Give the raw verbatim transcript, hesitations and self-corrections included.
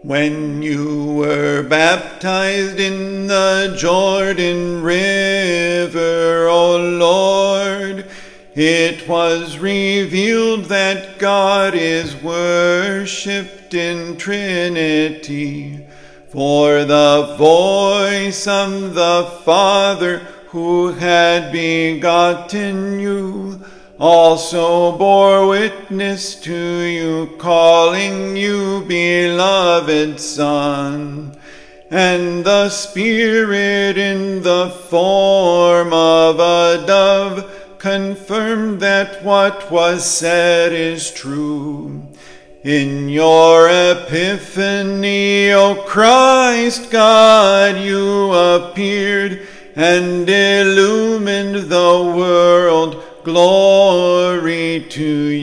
When you were baptized in the Jordan River, O Lord, it was revealed that God is worshipped in Trinity. For the voice of the Father who had begotten you also bore witness to you, calling you beloved Son. And the Spirit in the form of a dove confirmed that what was said is true. In your epiphany, O Christ God, you appeared and illumined the world. Glory to